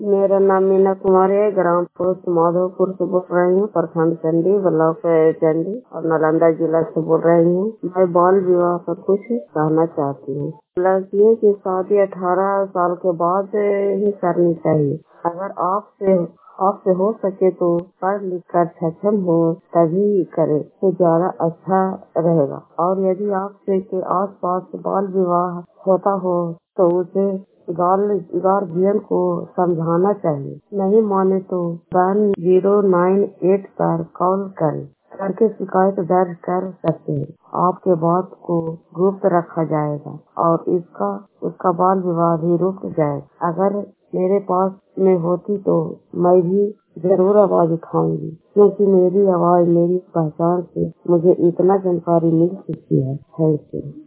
मेरा नाम मीना कुमारी है। ग्राम पोस्ट माधोपुर से बोल रही हूँ, प्रखंड चंडी, ब्लॉक चंडी और नालंदा जिला से बोल रही हूँ। मैं बाल विवाह पर कुछ कहना चाहती हूँ। लड़कियों की शादी 18 साल के बाद ही करनी चाहिए। अगर आपसे हो सके तो पढ़ लिख कर सक्षम हो तभी करे तो ज्यादा अच्छा रहेगा। और यदि आपसे के आस पास बाल विवाह होता हो तो उसे गार्जियन को समझाना चाहिए। नहीं माने तो 1098 पर कॉल करके शिकायत दर्ज कर सकते हैं। आपके बात को गुप्त रखा जाएगा और उसका बाल विवाह भी रुक जाएगा। अगर मेरे पास में होती तो मैं भी जरूर आवाज उठाऊंगी, क्योंकि मेरी आवाज मेरी पहचान से मुझे इतना जानकारी मिल चुकी है। Thank you.